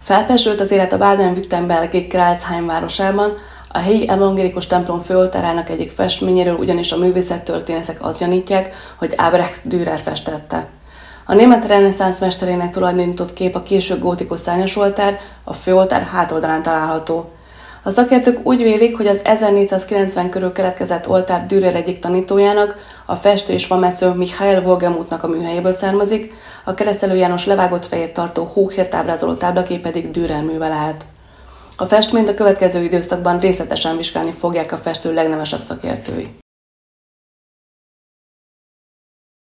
Felpezsült az élet a Baden-Württembergi Kralsheim városában, a helyi evangélikus templom főoltárának egyik festményéről ugyanis a művészettörténészek azt gyanítják, hogy Albrecht Dürer festette. A német reneszánsz mesterének tulajdonított kép a késő gótikus szárnyas oltár, a főoltár hátoldalán található. A szakértők úgy vélik, hogy az 1490 körül keletkezett oltár Dürer egyik tanítójának, a festő és fametsző Michael Wohlgemuthnak a műhelyéből származik, a Keresztelő János levágott fejét tartó hóhért ábrázoló táblakép pedig Dürer műve lehet. A festményt a következő időszakban részletesen vizsgálni fogják a festő legnevesebb szakértői.